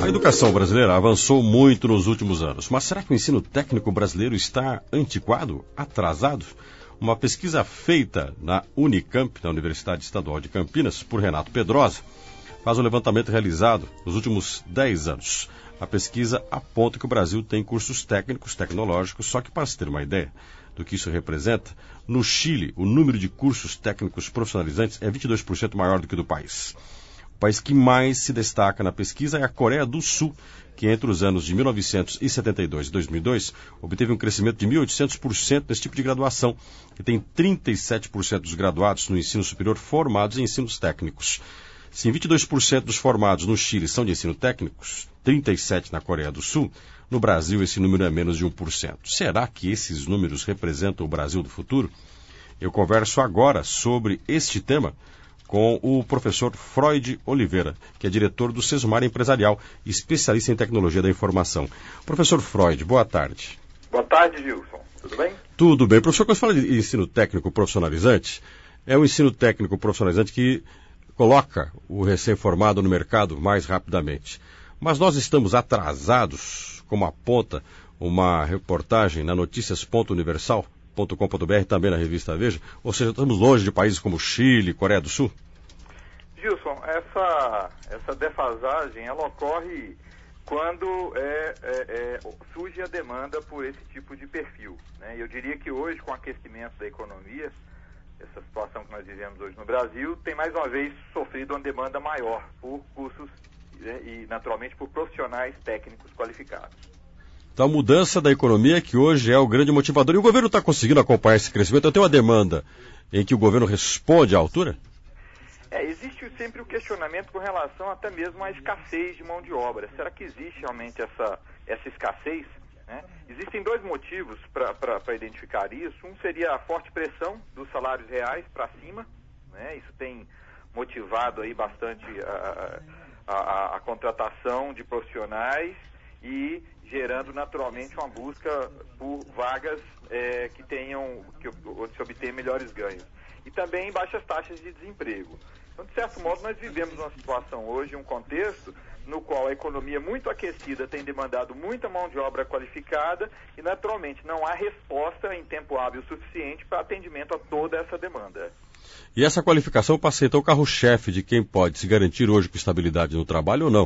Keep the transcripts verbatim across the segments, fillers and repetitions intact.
A educação brasileira avançou muito nos últimos anos, mas será que o ensino técnico brasileiro está antiquado, atrasado? Uma pesquisa feita na Unicamp, na Universidade Estadual de Campinas, por Renato Pedrosa, faz um levantamento realizado nos últimos dez anos. A pesquisa aponta que o Brasil tem cursos técnicos, tecnológicos, só que para se ter uma ideia do que isso representa, no Chile, o número de cursos técnicos profissionalizantes é vinte e dois por cento maior do que o do país. O país que mais se destaca na pesquisa é a Coreia do Sul, que entre os anos de mil novecentos e setenta e dois e dois mil e dois obteve um crescimento de mil e oitocentos por cento nesse tipo de graduação, e tem trinta e sete por cento dos graduados no ensino superior formados em ensinos técnicos. Se vinte e dois por cento dos formados no Chile são de ensino técnicos, trinta e sete por cento na Coreia do Sul, no Brasil esse número é menos de um por cento. Será que esses números representam o Brasil do futuro? Eu converso agora sobre este tema com o professor Freud Oliveira, que é diretor do Sesumar Empresarial, especialista em tecnologia da informação. Professor Freud, boa tarde. Boa tarde, Gilson. Tudo bem? Tudo bem. Professor, quando você fala de ensino técnico profissionalizante, é um ensino técnico profissionalizante que coloca o recém-formado no mercado mais rapidamente. Mas nós estamos atrasados, como aponta uma reportagem na noticias ponto universal ponto com ponto br, também na revista Veja, ou seja, estamos longe de países como Chile, Coreia do Sul? Gilson, essa, essa defasagem, ela ocorre quando é, é, é, surge a demanda por esse tipo de perfil, né? Eu diria que hoje, com o aquecimento da economia, essa situação que nós vivemos hoje no Brasil, tem mais uma vez sofrido uma demanda maior por cursos, né, e naturalmente por profissionais técnicos qualificados. Então, a mudança da economia que hoje é o grande motivador. E o governo está conseguindo acompanhar esse crescimento? Então, tem uma demanda em que o governo responde à altura? É, existe sempre o questionamento com relação até mesmo à escassez de mão de obra. Será que existe realmente essa, essa escassez? Né? Existem dois motivos para identificar isso. Um seria a forte pressão dos salários reais para cima, né? Isso tem motivado aí bastante a, a, a, a contratação de profissionais e gerando naturalmente uma busca por vagas é, que tenham, que, onde se obtenha melhores ganhos. E também baixas taxas de desemprego. Então, de certo modo, nós vivemos uma situação hoje, um contexto no qual a economia muito aquecida tem demandado muita mão de obra qualificada e, naturalmente, não há resposta em tempo hábil suficiente para atendimento a toda essa demanda. E essa qualificação passa então o carro-chefe de quem pode se garantir hoje com estabilidade no trabalho ou não?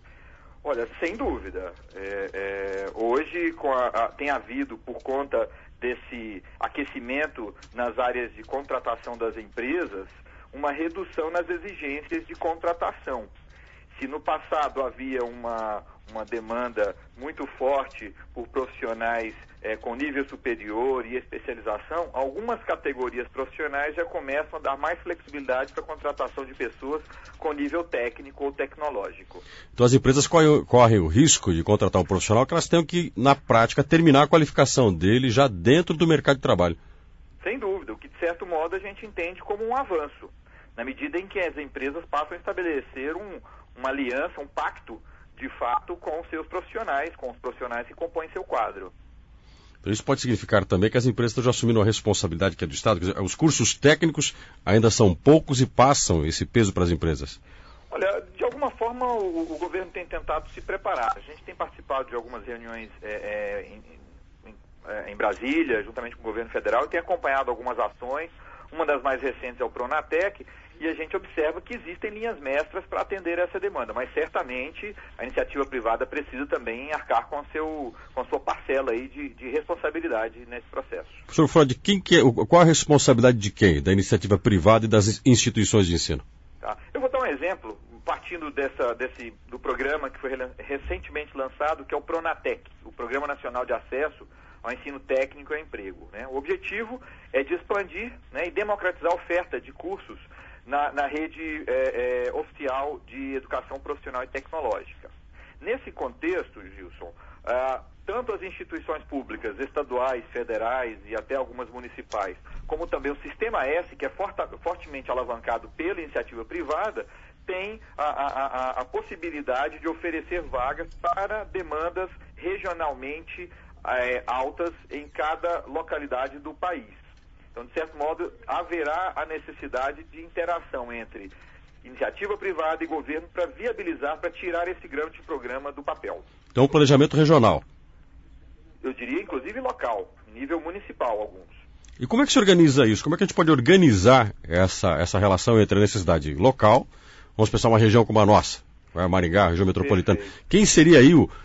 Olha, sem dúvida. É, é, hoje com a, a, tem havido, por conta desse aquecimento nas áreas de contratação das empresas, uma redução nas exigências de contratação. Se no passado havia uma, uma demanda muito forte por profissionais é, com nível superior e especialização, algumas categorias profissionais já começam a dar mais flexibilidade para a contratação de pessoas com nível técnico ou tecnológico. Então as empresas correm, correm o risco de contratar um profissional que elas tenham que, na prática, terminar a qualificação dele já dentro do mercado de trabalho. Sem dúvida, o que de certo modo a gente entende como um avanço, na medida em que as empresas passam a estabelecer um, uma aliança, um pacto, de fato, com os seus profissionais, com os profissionais que compõem seu quadro. Então isso pode significar também que as empresas estão já assumindo a responsabilidade que é do Estado. Quer dizer, os cursos técnicos ainda são poucos e passam esse peso para as empresas. Olha, de alguma forma o, o governo tem tentado se preparar. A gente tem participado de algumas reuniões é, é, em, em, em Brasília, juntamente com o governo federal, e tem acompanhado algumas ações. Uma das mais recentes é o Pronatec, e a gente observa que existem linhas mestras para atender essa demanda, mas certamente a iniciativa privada precisa também arcar com, seu, com a sua parcela aí de, de responsabilidade nesse processo. Professor Freud, quem que é, qual a responsabilidade de quem? Da iniciativa privada e das instituições de ensino? Tá. Eu vou dar um exemplo, partindo dessa, desse, do programa que foi recentemente lançado, que é o Pronatec, o Programa Nacional de Acesso ao Ensino Técnico e ao Emprego. Né? O objetivo é de expandir, né, e democratizar a oferta de cursos na, na rede é, é, oficial de educação profissional e tecnológica. Nesse contexto, Gilson, ah, tanto as instituições públicas, estaduais, federais e até algumas municipais, como também o Sistema S, que é forta, fortemente alavancado pela iniciativa privada, tem a, a, a, a possibilidade de oferecer vagas para demandas regionalmente é, altas em cada localidade do país. Então, de certo modo, haverá a necessidade de interação entre iniciativa privada e governo para viabilizar, para tirar esse grande programa do papel. Então, um planejamento regional. Eu diria, inclusive, local, nível municipal, alguns. E como é que se organiza isso? Como é que a gente pode organizar essa, essa relação entre a necessidade local, vamos pensar uma região como a nossa, Maringá, região metropolitana. Perfeito. Quem seria aí o,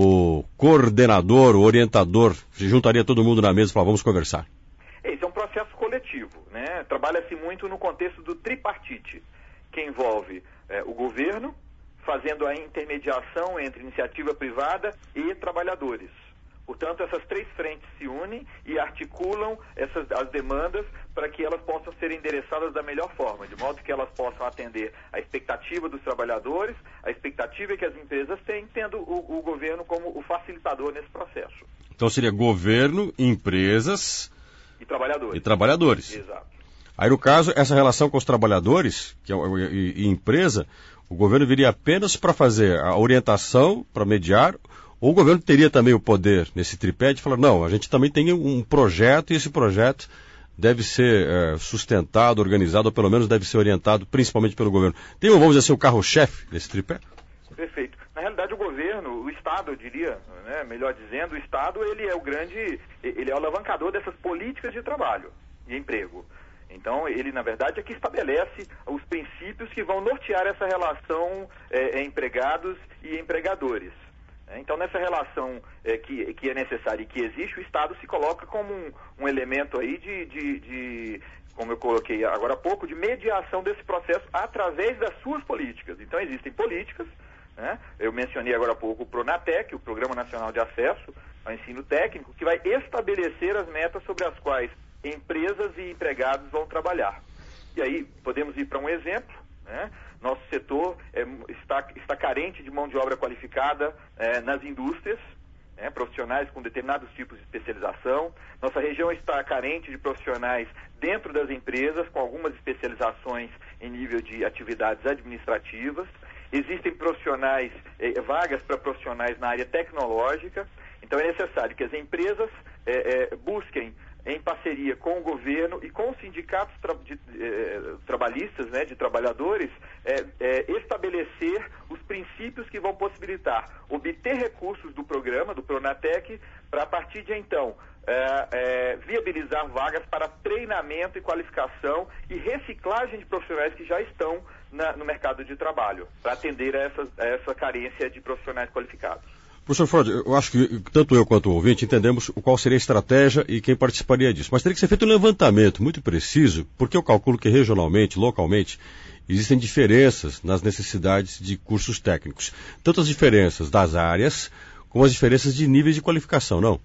o coordenador, o orientador, se juntaria todo mundo na mesa e falaria, vamos conversar? Esse é um processo coletivo, né? Trabalha-se muito no contexto do tripartite, que envolve é, o governo, fazendo a intermediação entre iniciativa privada e trabalhadores. Portanto, essas três frentes se unem e articulam essas, as demandas para que elas possam ser endereçadas da melhor forma, de modo que elas possam atender a expectativa dos trabalhadores, a expectativa que as empresas têm, tendo o, o governo como o facilitador nesse processo. Então seria governo, empresas e trabalhadores. E trabalhadores. Exato. Aí, no caso, essa relação com os trabalhadores que é, e, e empresa, o governo viria apenas para fazer a orientação, para mediar. Ou o governo teria também o poder, nesse tripé, de falar, não, a gente também tem um projeto e esse projeto deve ser é, sustentado, organizado, ou pelo menos deve ser orientado principalmente pelo governo. Tem, vamos dizer assim, o carro-chefe desse tripé? Perfeito. Na realidade, o governo, o Estado, eu diria, né, melhor dizendo, o Estado, ele é o grande, ele é o alavancador dessas políticas de trabalho e emprego. Então, ele, na verdade, é que estabelece os princípios que vão nortear essa relação é, empregados e empregadores. Então, nessa relação é, que, que é necessária e que existe, o Estado se coloca como um, um elemento aí de, de, de, como eu coloquei agora há pouco, de mediação desse processo através das suas políticas. Então, existem políticas, né? Eu mencionei agora há pouco o PRONATEC, o Programa Nacional de Acesso ao Ensino Técnico, que vai estabelecer as metas sobre as quais empresas e empregados vão trabalhar. E aí, podemos ir para um exemplo, né? Nosso setor é, está, está carente de mão de obra qualificada é, nas indústrias, é, profissionais com determinados tipos de especialização. Nossa região está carente de profissionais dentro das empresas, com algumas especializações em nível de atividades administrativas. Existem profissionais, é, vagas para profissionais na área tecnológica. Então é necessário que as empresas é, é, busquem, em parceria com o governo e com os sindicatos tra de, eh, trabalhistas, né, de trabalhadores, eh, eh, estabelecer os princípios que vão possibilitar obter recursos do programa, do PRONATEC, para a partir de então eh, eh, viabilizar vagas para treinamento e qualificação e reciclagem de profissionais que já estão na, no mercado de trabalho, para atender a essa, a essa carência de profissionais qualificados. Professor Freud, eu acho que tanto eu quanto o ouvinte entendemos qual seria a estratégia e quem participaria disso. Mas teria que ser feito um levantamento muito preciso, porque eu calculo que regionalmente, localmente, existem diferenças nas necessidades de cursos técnicos. Tanto as diferenças das áreas, como as diferenças de níveis de qualificação, não?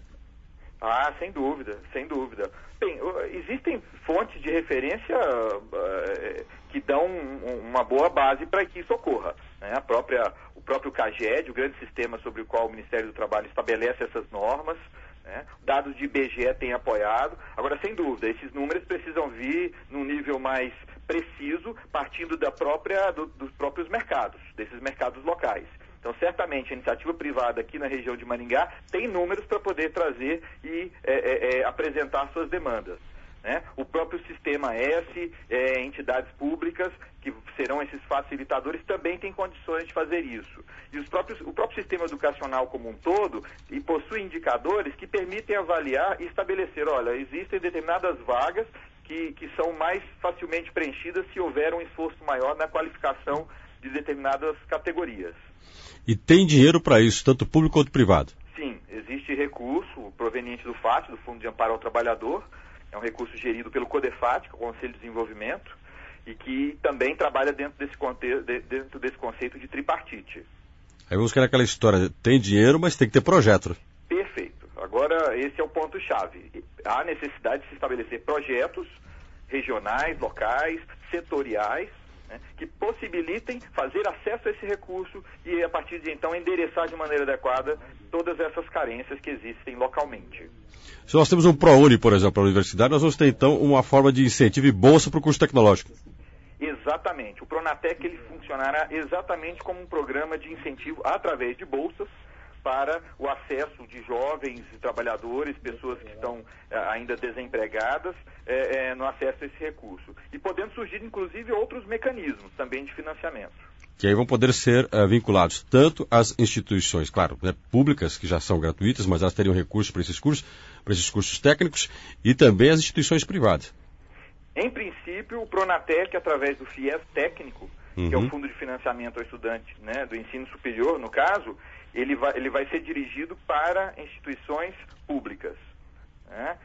Ah, sem dúvida, sem dúvida. Bem, existem fontes de referência uh, que dão um, uma boa base para que isso ocorra. Né? A própria, o próprio CAGED, o grande sistema sobre o qual o Ministério do Trabalho estabelece essas normas, né? Dados de I B G E têm apoiado. Agora, sem dúvida, esses números precisam vir num nível mais preciso, partindo da própria, do, dos próprios mercados, desses mercados locais. Então, certamente, a iniciativa privada aqui na região de Maringá tem números para poder trazer e é, é, é, apresentar suas demandas. Né? O próprio Sistema S, é, entidades públicas, que serão esses facilitadores, também têm condições de fazer isso. E os próprios, o próprio sistema educacional como um todo e possui indicadores que permitem avaliar e estabelecer, olha, existem determinadas vagas que, que são mais facilmente preenchidas se houver um esforço maior na qualificação de determinadas categorias. E tem dinheiro para isso, tanto público quanto privado? Sim, existe recurso proveniente do FAT, do Fundo de Amparo ao Trabalhador. É um recurso gerido pelo CODEFAT, que é o Conselho de Desenvolvimento, e que também trabalha dentro desse, conte dentro desse conceito de tripartite. Aí vamos querer aquela história, tem dinheiro, mas tem que ter projeto. Perfeito. Agora, esse é o ponto-chave. Há necessidade de se estabelecer projetos regionais, locais, setoriais, né, que possibilitem fazer acesso a esse recurso e, a partir de então, endereçar de maneira adequada todas essas carências que existem localmente. Se nós temos um ProUni, por exemplo, na universidade, nós vamos ter, então, uma forma de incentivo e bolsa para o curso tecnológico. Exatamente. O PRONATEC ele funcionará exatamente como um programa de incentivo através de bolsas para o acesso de jovens, trabalhadores, pessoas que estão eh, ainda desempregadas, eh, eh, no acesso a esse recurso. E podendo surgir, inclusive, outros mecanismos também de financiamento. Que aí vão poder ser uh, vinculados tanto às instituições, claro, né, públicas, que já são gratuitas, mas elas teriam recursos para esses cursos, para esses cursos técnicos, e também as instituições privadas. Em princípio, o Pronatec, através do FIES técnico, uhum. que é o Fundo de Financiamento ao Estudante, né, do Ensino Superior, no caso, ele vai, ele vai ser dirigido para instituições públicas. Né?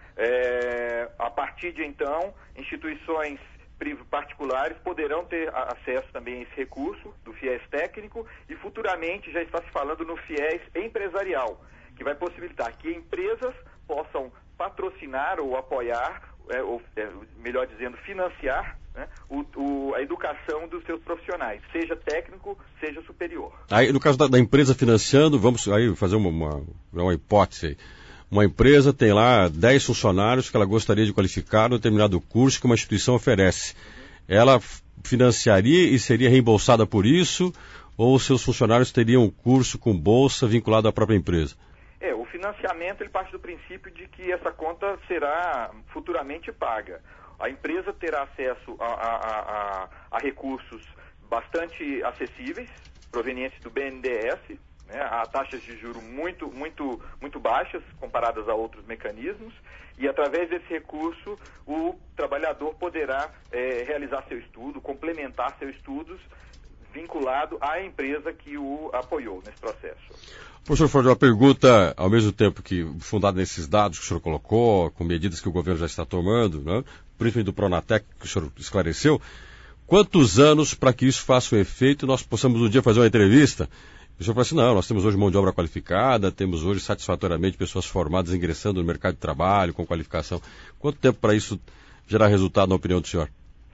É, a partir de então, instituições particulares poderão ter acesso também a esse recurso do FIES técnico e futuramente já está se falando no FIES empresarial, que vai possibilitar que empresas possam patrocinar ou apoiar, é, ou, é, melhor dizendo, financiar, né, o, o, a educação dos seus profissionais, seja técnico, seja superior. Aí, no caso da, da empresa financiando, vamos aí fazer uma, uma, uma hipótese aí. Uma empresa tem lá dez funcionários que ela gostaria de qualificar no determinado curso que uma instituição oferece. Ela financiaria e seria reembolsada por isso, ou seus funcionários teriam um curso com bolsa vinculado à própria empresa? É, o financiamento ele parte do princípio de que essa conta será futuramente paga. A empresa terá acesso a, a, a, a recursos bastante acessíveis, provenientes do B N D E S, né, a taxas de juros muito, muito, muito baixas comparadas a outros mecanismos, e através desse recurso o trabalhador poderá é, realizar seu estudo, complementar seus estudos vinculado à empresa que o apoiou nesse processo. Professor Freud, uma pergunta, ao mesmo tempo que fundada nesses dados que o senhor colocou, com medidas que o governo já está tomando, né, principalmente do Pronatec, que o senhor esclareceu, quantos anos para que isso faça um efeito e nós possamos um dia fazer uma entrevista? O senhor falou assim, não, nós temos hoje mão de obra qualificada, temos hoje satisfatoriamente pessoas formadas ingressando no mercado de trabalho, com qualificação. Quanto tempo para isso gerar resultado, na opinião do senhor?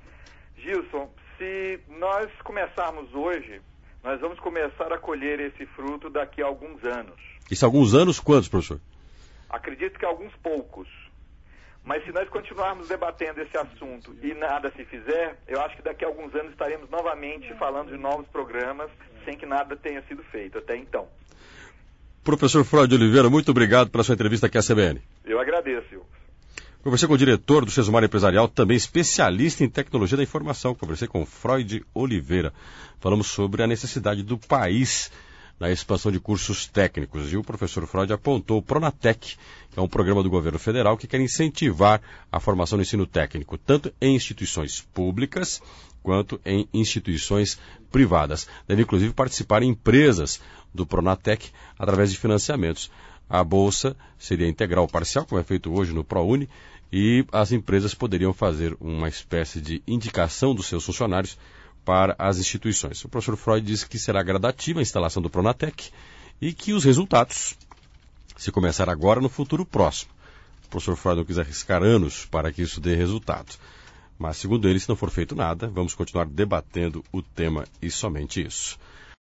Gilson, se nós começarmos hoje, nós vamos começar a colher esse fruto daqui a alguns anos. Isso alguns anos, quantos, professor? Acredito que alguns poucos. Mas se nós continuarmos debatendo esse assunto e nada se fizer, eu acho que daqui a alguns anos estaremos novamente falando de novos programas sem que nada tenha sido feito até então. Professor Freud Oliveira, muito obrigado pela sua entrevista aqui à C B N. Eu agradeço. Conversei com o diretor do Sesumar Empresarial, também especialista em tecnologia da informação. Conversei com Freud Oliveira. Falamos sobre a necessidade do país na expansão de cursos técnicos. E o professor Freud apontou o Pronatec, que é um programa do governo federal que quer incentivar a formação no ensino técnico, tanto em instituições públicas quanto em instituições privadas. Deve, inclusive, participar em empresas do Pronatec através de financiamentos. A bolsa seria integral ou parcial, como é feito hoje no ProUni, e as empresas poderiam fazer uma espécie de indicação dos seus funcionários para as instituições. O professor Freud disse que será gradativa a instalação do Pronatec e que os resultados, se começar agora, no futuro próximo. O professor Freud não quis arriscar anos para que isso dê resultado. Mas, segundo ele, se não for feito nada, vamos continuar debatendo o tema e somente isso.